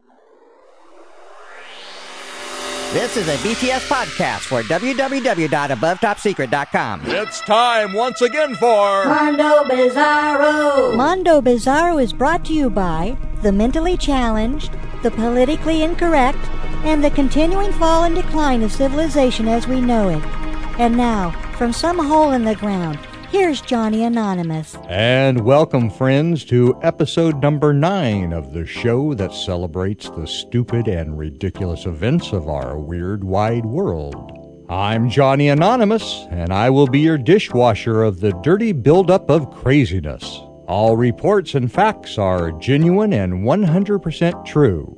This is a BTS podcast for www.abovetopsecret.com. It's time once again for Mondo Bizarro. Mondo Bizarro is brought to you by the mentally challenged, the politically incorrect, and the continuing fall and decline of civilization as we know it. And now, from some hole in the ground, here's Johnny Anonymous. And welcome, friends, to episode number 9 of the show that celebrates the stupid and ridiculous events of our weird wide world. I'm Johnny Anonymous, and I will be your dishwasher of the dirty buildup of craziness. All reports and facts are genuine and 100% true.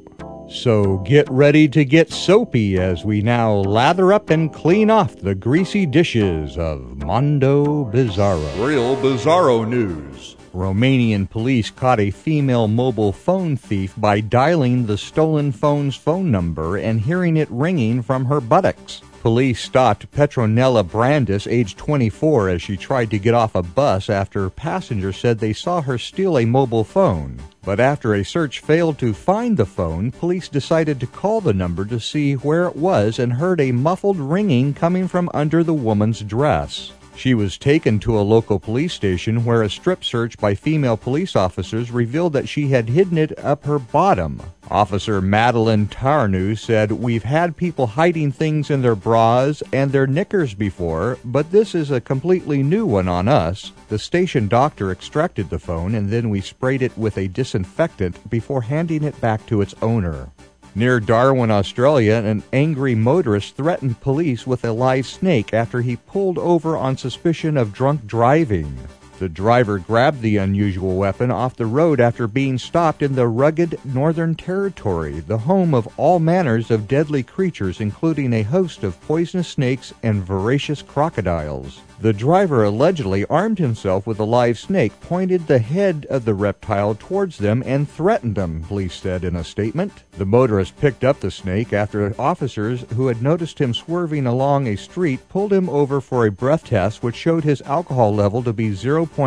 So get ready to get soapy as we now lather up and clean off the greasy dishes of Mondo Bizarro. Real Bizarro news. Romanian police caught a female mobile phone thief by dialing the stolen phone's phone number and hearing it ringing from her buttocks. Police stopped Petronella Brandis, age 24, as she tried to get off a bus after passengers said they saw her steal a mobile phone. But after a search failed to find the phone, police decided to call the number to see where it was and heard a muffled ringing coming from under the woman's dress. She was taken to a local police station where a strip search by female police officers revealed that she had hidden it up her bottom. Officer Madeline Tarnu said, "We've had people hiding things in their bras and their knickers before, but this is a completely new one on us." The station doctor extracted the phone and then we sprayed it with a disinfectant before handing it back to its owner. Near Darwin, Australia, an angry motorist threatened police with a live snake after he pulled over on suspicion of drunk driving. The driver grabbed the unusual weapon off the road after being stopped in the rugged Northern Territory, the home of all manners of deadly creatures, including a host of poisonous snakes and voracious crocodiles. The driver allegedly armed himself with a live snake, pointed the head of the reptile towards them, and threatened them, police said in a statement. The motorist picked up the snake after officers who had noticed him swerving along a street pulled him over for a breath test which showed his alcohol level to be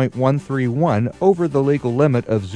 0.131 over the legal limit of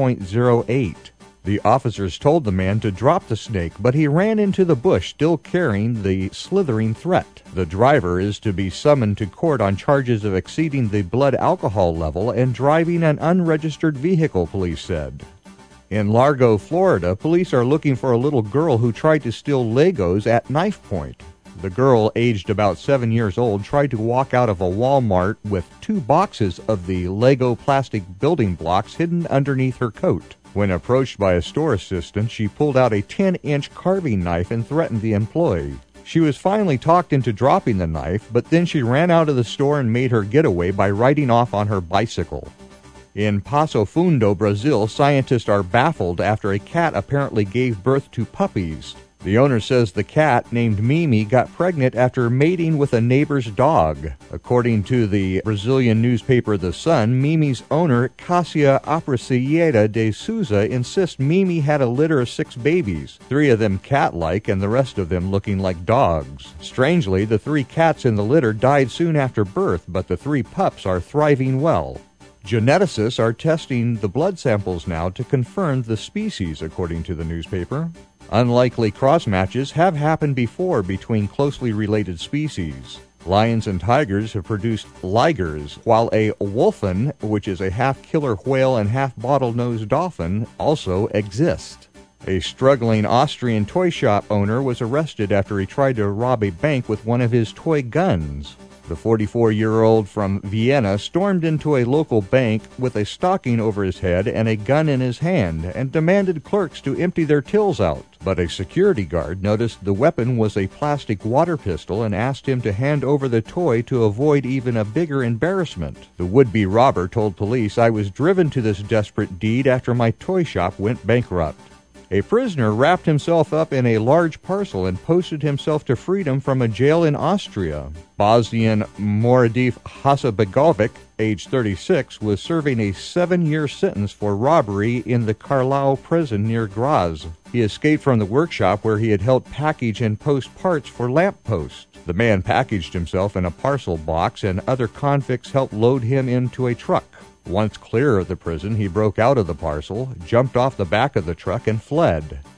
0.08. The officers told the man to drop the snake, but he ran into the bush, still carrying the slithering threat. The driver is to be summoned to court on charges of exceeding the blood alcohol level and driving an unregistered vehicle, police said. In Largo, Florida, police are looking for a little girl who tried to steal Legos at knife point. The girl, aged about 7 years old, tried to walk out of a Walmart with 2 boxes of the Lego plastic building blocks hidden underneath her coat. When approached by a store assistant, she pulled out a 10-inch carving knife and threatened the employee. She was finally talked into dropping the knife, but then she ran out of the store and made her getaway by riding off on her bicycle. In Passo Fundo, Brazil, scientists are baffled after a cat apparently gave birth to puppies. The owner says the cat, named Mimi, got pregnant after mating with a neighbor's dog. According to the Brazilian newspaper The Sun, Mimi's owner, Cássia Aparecida de Souza, insists Mimi had a litter of 6 babies, 3 of them cat-like and the rest of them looking like dogs. Strangely, the 3 cats in the litter died soon after birth, but the 3 pups are thriving well. Geneticists are testing the blood samples now to confirm the species, according to the newspaper. Unlikely cross-matches have happened before between closely related species. Lions and tigers have produced ligers, while a wolfen, which is a half-killer whale and half-bottlenose dolphin, also exist. A struggling Austrian toy shop owner was arrested after he tried to rob a bank with one of his toy guns. The 44-year-old from Vienna stormed into a local bank with a stocking over his head and a gun in his hand and demanded clerks to empty their tills out. But a security guard noticed the weapon was a plastic water pistol and asked him to hand over the toy to avoid even a bigger embarrassment. The would-be robber told police, "I was driven to this desperate deed after my toy shop went bankrupt." A prisoner wrapped himself up in a large parcel and posted himself to freedom from a jail in Austria. Bosnian Moradif Hasabegovic, age 36, was serving a 7-year sentence for robbery in the Carlau prison near Graz. He escaped from the workshop where he had helped package and post parts for lampposts. The man packaged himself in a parcel box, and other convicts helped load him into a truck. Once clear of the prison, he broke out of the parcel, jumped off the back of the truck, and fled.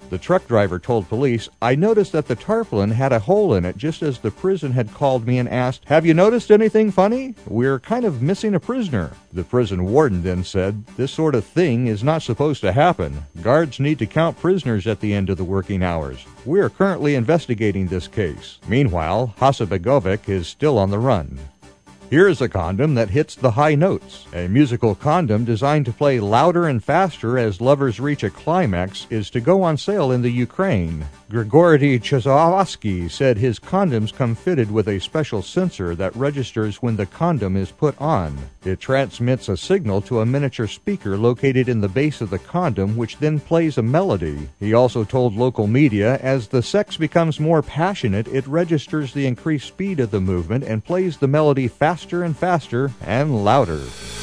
The truck driver told police, "I noticed that the tarpaulin had a hole in it just as the prison had called me and asked, 'Have you noticed anything funny? We're kind of missing a prisoner.' The prison warden then said, 'This sort of thing is not supposed to happen. Guards need to count prisoners at the end of the working hours. We are currently investigating this case.' Meanwhile, Hasebegovic is still on the run. Here's a condom that hits the high notes. A musical condom designed to play louder and faster as lovers reach a climax is to go on sale in the Ukraine. Grigory Chezovsky said his condoms come fitted with a special sensor that registers when the condom is put on. It transmits a signal to a miniature speaker located in the base of the condom, which then plays a melody. He also told local media, as the sex becomes more passionate, it registers the increased speed of the movement and plays the melody faster and faster and louder.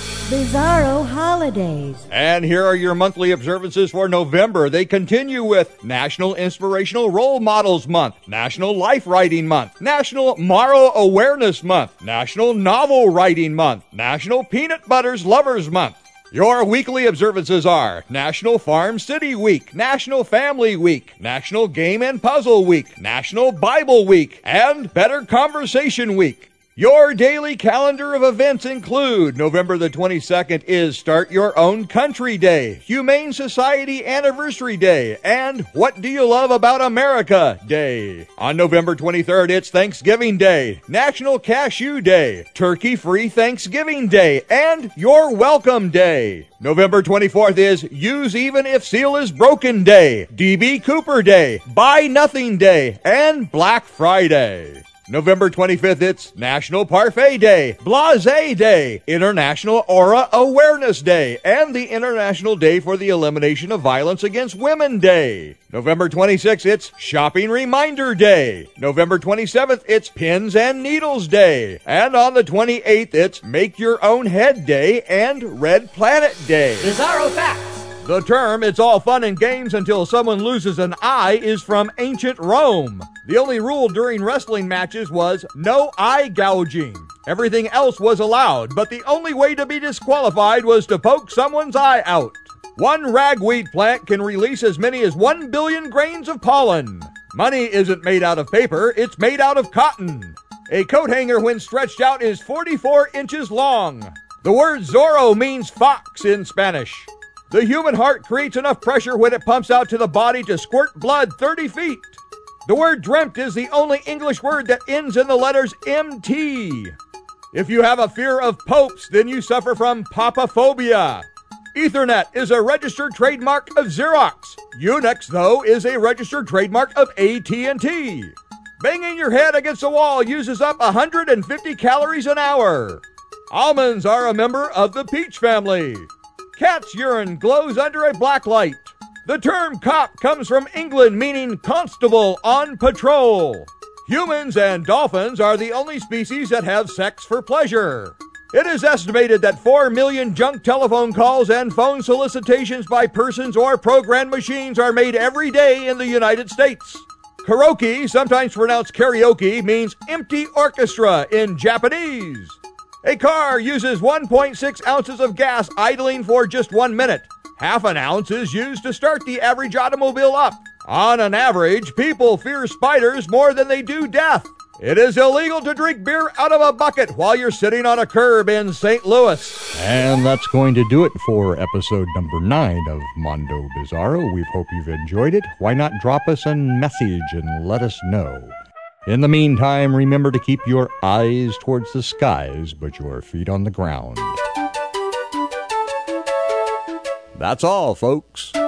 Bizarro Holidays. And here are your monthly observances for November. They continue with National Inspirational Role Models Month, National Life Writing Month, National Morrow Awareness Month, National Novel Writing Month, National Peanut Butters Lovers Month. Your weekly observances are National Farm City Week, National Family Week, National Game and Puzzle Week, National Bible Week, and Better Conversation Week. Your daily calendar of events include November the 22nd is Start Your Own Country Day, Humane Society Anniversary Day, and What Do You Love About America Day. On November 23rd, it's Thanksgiving Day, National Cashew Day, Turkey-Free Thanksgiving Day, and Your Welcome Day. November 24th is Use Even If Seal is Broken Day, D.B. Cooper Day, Buy Nothing Day, and Black Friday. November 25th, it's National Parfait Day, Blasé Day, International Aura Awareness Day, and the International Day for the Elimination of Violence Against Women Day. November 26th, it's Shopping Reminder Day. November 27th, it's Pins and Needles Day. And on the 28th, it's Make Your Own Head Day and Red Planet Day. Bizarro Facts. The term, "it's all fun and games until someone loses an eye," is from ancient Rome. The only rule during wrestling matches was no eye gouging. Everything else was allowed, but the only way to be disqualified was to poke someone's eye out. One ragweed plant can release as many as 1 billion grains of pollen. Money isn't made out of paper, it's made out of cotton. A coat hanger, when stretched out, is 44 inches long. The word Zorro means fox in Spanish. The human heart creates enough pressure when it pumps out to the body to squirt blood 30 feet. The word dreamt is the only English word that ends in the letters MT. If you have a fear of popes, then you suffer from papaphobia. Ethernet is a registered trademark of Xerox. Unix, though, is a registered trademark of AT&T. Banging your head against a wall uses up 150 calories an hour. Almonds are a member of the peach family. Cat's urine glows under a black light. The term cop comes from England, meaning constable on patrol. Humans and dolphins are the only species that have sex for pleasure. It is estimated that 4 million junk telephone calls and phone solicitations by persons or programmed machines are made every day in the United States. Karaoke, sometimes pronounced karaoke, means empty orchestra in Japanese. A car uses 1.6 ounces of gas idling for just 1 minute. Half an ounce is used to start the average automobile up. On an average, people fear spiders more than they do death. It is illegal to drink beer out of a bucket while you're sitting on a curb in St. Louis. And that's going to do it for episode number 9 of Mondo Bizarro. We hope you've enjoyed it. Why not drop us a message and let us know? In the meantime, remember to keep your eyes towards the skies, but your feet on the ground. That's all, folks.